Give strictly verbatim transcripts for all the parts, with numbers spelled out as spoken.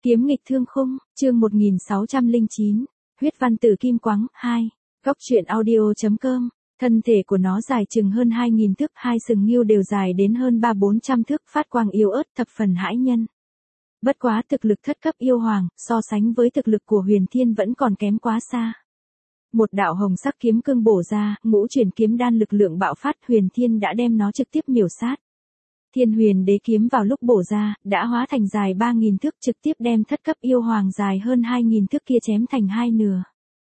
Kiếm nghịch thương khung, chương một nghìn sáu trăm lẻ chín, huyết văn tử kim quáng, hai, góc truyện audio.com, thân thể của nó dài chừng hơn hai nghìn thước, hai sừng nghêu đều dài đến hơn ba bốn trăm thước, phát quang yếu ớt thập phần hãi nhân. Bất quá thực lực thất cấp yêu hoàng, so sánh với thực lực của Huyền Thiên vẫn còn kém quá xa. Một đạo hồng sắc kiếm cương bổ ra, ngũ chuyển kiếm đan lực lượng bạo phát, Huyền Thiên đã đem nó trực tiếp miểu sát. Thiên Huyền Đế kiếm vào lúc bổ ra, đã hóa thành dài ba nghìn thước, trực tiếp đem thất cấp yêu hoàng dài hơn hai nghìn thước kia chém thành hai nửa.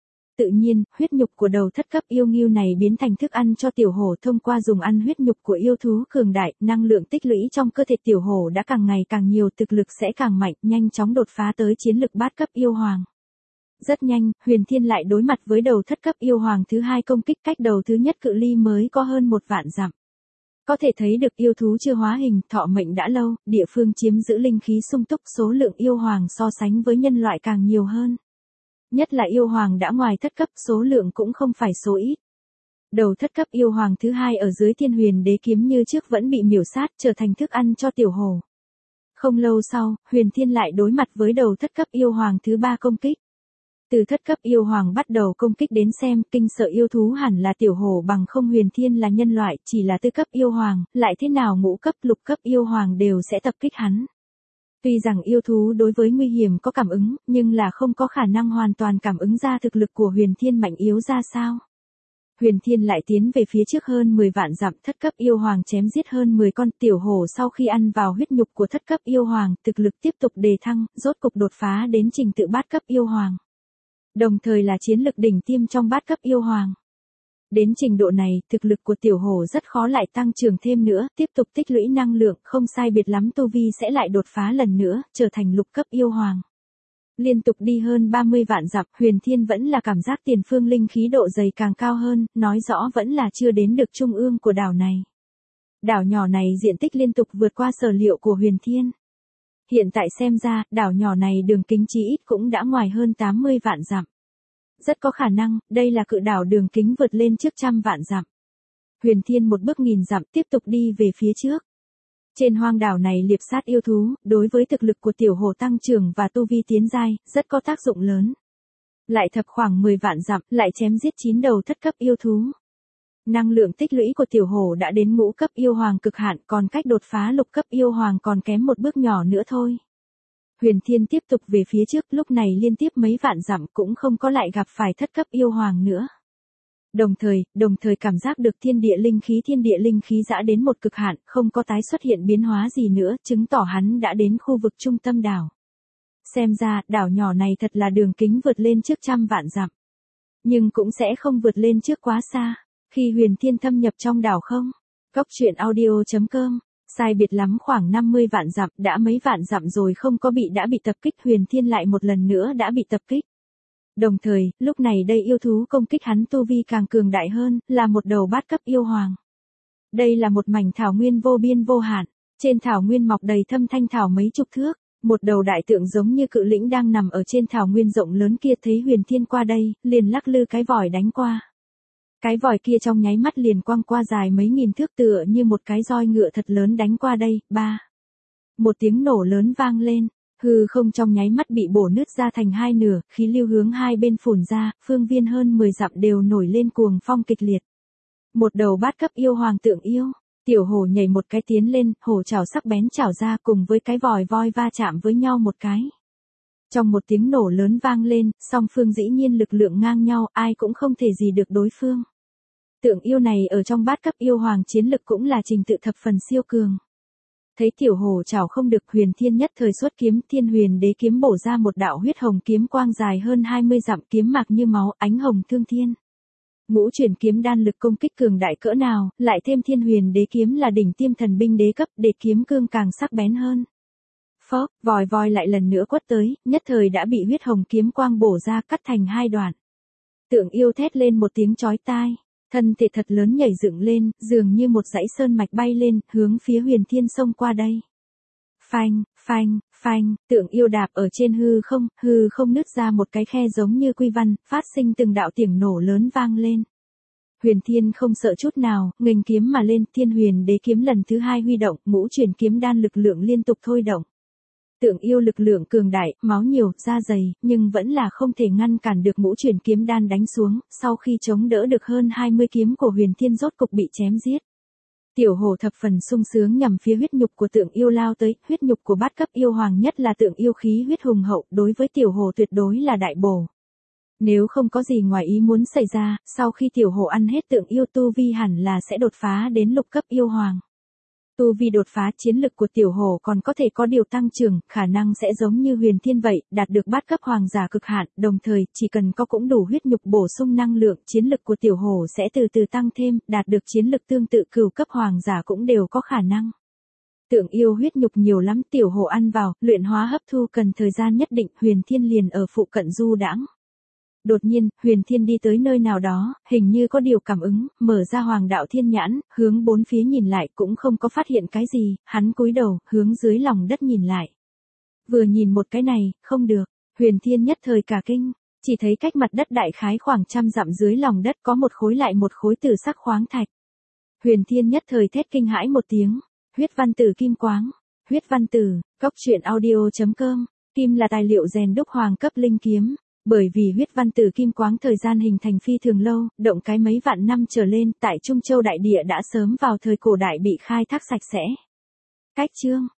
Tự nhiên, huyết nhục của đầu thất cấp yêu ngưu này biến thành thức ăn cho tiểu hổ, thông qua dùng ăn huyết nhục của yêu thú cường đại, năng lượng tích lũy trong cơ thể tiểu hổ đã càng ngày càng nhiều, thực lực sẽ càng mạnh, nhanh chóng đột phá tới chiến lực bát cấp yêu hoàng. Rất nhanh, Huyền Thiên lại đối mặt với đầu thất cấp yêu hoàng thứ hai, công kích cách đầu thứ nhất cự ly mới có hơn một vạn dặm. Có thể thấy được yêu thú chưa hóa hình, thọ mệnh đã lâu, địa phương chiếm giữ linh khí sung túc, số lượng yêu hoàng so sánh với nhân loại càng nhiều hơn. Nhất là yêu hoàng đã ngoài thất cấp, số lượng cũng không phải số ít. Đầu thất cấp yêu hoàng thứ hai ở dưới Thiên Huyền Đế kiếm như trước vẫn bị miểu sát, trở thành thức ăn cho tiểu hổ. Không lâu sau, Huyền Thiên lại đối mặt với đầu thất cấp yêu hoàng thứ ba công kích. Từ thất cấp yêu hoàng bắt đầu công kích đến xem, kinh sợ yêu thú hẳn là tiểu hổ, bằng không Huyền Thiên là nhân loại, chỉ là tư cấp yêu hoàng, lại thế nào ngũ cấp lục cấp yêu hoàng đều sẽ tập kích hắn. Tuy rằng yêu thú đối với nguy hiểm có cảm ứng, nhưng là không có khả năng hoàn toàn cảm ứng ra thực lực của Huyền Thiên mạnh yếu ra sao. Huyền Thiên lại tiến về phía trước hơn mười vạn dặm, thất cấp yêu hoàng chém giết hơn mười con, tiểu hổ sau khi ăn vào huyết nhục của thất cấp yêu hoàng, thực lực tiếp tục đề thăng, rốt cục đột phá đến trình tự bát cấp yêu hoàng. Đồng thời là chiến lực đỉnh tiêm trong bát cấp yêu hoàng. Đến trình độ này, thực lực của tiểu hổ rất khó lại tăng trưởng thêm nữa, tiếp tục tích lũy năng lượng, không sai biệt lắm tu vi sẽ lại đột phá lần nữa, trở thành lục cấp yêu hoàng. Liên tục đi hơn ba mươi vạn dặm, Huyền Thiên vẫn là cảm giác tiền phương linh khí độ dày càng cao hơn, nói rõ vẫn là chưa đến được trung ương của đảo này. Đảo nhỏ này diện tích liên tục vượt qua sở liệu của Huyền Thiên. Hiện tại xem ra, đảo nhỏ này đường kính chí ít cũng đã ngoài hơn tám mươi vạn dặm. Rất có khả năng, đây là cự đảo đường kính vượt lên trước trăm vạn dặm. Huyền Thiên một bước nghìn dặm tiếp tục đi về phía trước. Trên hoang đảo này liệp sát yêu thú, đối với thực lực của tiểu hổ tăng trưởng và tu vi tiến giai, rất có tác dụng lớn. Lại thập khoảng mười vạn dặm, lại chém giết chín đầu thất cấp yêu thú. Năng lượng tích lũy của tiểu hổ đã đến ngũ cấp yêu hoàng cực hạn, còn cách đột phá lục cấp yêu hoàng còn kém một bước nhỏ nữa thôi. Huyền Thiên tiếp tục về phía trước, lúc này liên tiếp mấy vạn dặm cũng không có lại gặp phải thất cấp yêu hoàng nữa. Đồng thời, đồng thời cảm giác được thiên địa linh khí thiên địa linh khí dã đến một cực hạn, không có tái xuất hiện biến hóa gì nữa, chứng tỏ hắn đã đến khu vực trung tâm đảo. Xem ra, đảo nhỏ này thật là đường kính vượt lên trước trăm vạn dặm. Nhưng cũng sẽ không vượt lên trước quá xa. Khi Huyền Thiên thâm nhập trong đảo không? Góc truyện audio.com, sai biệt lắm khoảng năm mươi vạn dặm, đã mấy vạn dặm rồi không có bị đã bị tập kích, Huyền Thiên lại một lần nữa đã bị tập kích. Đồng thời, lúc này đây yêu thú công kích hắn tu vi càng cường đại hơn, là một đầu bát cấp yêu hoàng. Đây là một mảnh thảo nguyên vô biên vô hạn, trên thảo nguyên mọc đầy thâm thanh thảo mấy chục thước, một đầu đại tượng giống như cự lĩnh đang nằm ở trên thảo nguyên rộng lớn kia, thấy Huyền Thiên qua đây, liền lắc lư cái vòi đánh qua. Cái vòi kia trong nháy mắt liền quăng qua dài mấy nghìn thước, tựa như một cái roi ngựa thật lớn đánh qua đây, ba. Một tiếng nổ lớn vang lên, hư không trong nháy mắt bị bổ nứt ra thành hai nửa, khí lưu hướng hai bên phùn ra, phương viên hơn mười dặm đều nổi lên cuồng phong kịch liệt. Một đầu bát cấp yêu hoàng tượng yêu, tiểu hổ nhảy một cái tiến lên, hổ chảo sắc bén chảo ra cùng với cái vòi voi va chạm với nhau một cái. Trong một tiếng nổ lớn vang lên, song phương dĩ nhiên lực lượng ngang nhau, ai cũng không thể gì được đối phương. Tượng yêu này ở trong bát cấp yêu hoàng chiến lực cũng là trình tự thập phần siêu cường. Thấy tiểu hổ chảo không được, Huyền Thiên nhất thời xuất kiếm, Thiên Huyền Đế kiếm bổ ra một đạo huyết hồng kiếm quang dài hơn hai mươi dặm, kiếm mạc như máu, ánh hồng thương thiên. Ngũ chuyển kiếm đan lực công kích cường đại cỡ nào, lại thêm Thiên Huyền Đế kiếm là đỉnh tiêm thần binh đế cấp, để kiếm cương càng sắc bén hơn. Phốc, vòi voi lại lần nữa quất tới, nhất thời đã bị huyết hồng kiếm quang bổ ra, cắt thành hai đoạn. Tượng yêu thét lên một tiếng chói tai, thân thể thật lớn nhảy dựng lên, dường như một dãy sơn mạch bay lên, hướng phía Huyền Thiên xông qua đây. Phanh, phanh, phanh, tượng yêu đạp ở trên hư không, hư không nứt ra một cái khe giống như quy văn, phát sinh từng đạo tiếng nổ lớn vang lên. Huyền Thiên không sợ chút nào, nghênh kiếm mà lên, Thiên Huyền Đế kiếm lần thứ hai huy động, ngũ chuyển kiếm đan lực lượng liên tục thôi động. Tượng yêu lực lượng cường đại, máu nhiều, da dày, nhưng vẫn là không thể ngăn cản được ngũ chuyển kiếm đan đánh xuống, sau khi chống đỡ được hơn hai mươi kiếm của Huyền Thiên rốt cục bị chém giết. Tiểu hổ thập phần sung sướng nhằm phía huyết nhục của tượng yêu lao tới, huyết nhục của bát cấp yêu hoàng nhất là tượng yêu khí huyết hùng hậu, đối với tiểu hổ tuyệt đối là đại bổ. Nếu không có gì ngoài ý muốn xảy ra, sau khi tiểu hổ ăn hết tượng yêu tu vi hẳn là sẽ đột phá đến lục cấp yêu hoàng. Tu vi đột phá, chiến lực của tiểu hổ còn có thể có điều tăng trưởng, khả năng sẽ giống như Huyền Thiên vậy, đạt được bát cấp hoàng giả cực hạn, đồng thời, chỉ cần có cũng đủ huyết nhục bổ sung năng lượng, chiến lực của tiểu hổ sẽ từ từ tăng thêm, đạt được chiến lực tương tự cửu cấp hoàng giả cũng đều có khả năng. Tượng yêu huyết nhục nhiều lắm, tiểu hổ ăn vào, luyện hóa hấp thu cần thời gian nhất định, Huyền Thiên liền ở phụ cận du đãng. Đột nhiên, Huyền Thiên đi tới nơi nào đó, hình như có điều cảm ứng, mở ra Hoàng Đạo Thiên Nhãn, hướng bốn phía nhìn lại cũng không có phát hiện cái gì, hắn cúi đầu, hướng dưới lòng đất nhìn lại. Vừa nhìn một cái này, không được, Huyền Thiên nhất thời cả kinh, chỉ thấy cách mặt đất đại khái khoảng trăm dặm dưới lòng đất có một khối lại một khối tử sắc khoáng thạch. Huyền Thiên nhất thời thét kinh hãi một tiếng, huyết văn tử kim quáng, huyết văn tử, góc truyện audio chấm com, kim là tài liệu rèn đúc hoàng cấp linh kiếm. Bởi vì huyết văn tử kim quáng thời gian hình thành phi thường lâu, động cái mấy vạn năm trở lên, tại Trung Châu đại địa đã sớm vào thời cổ đại bị khai thác sạch sẽ. Cách chương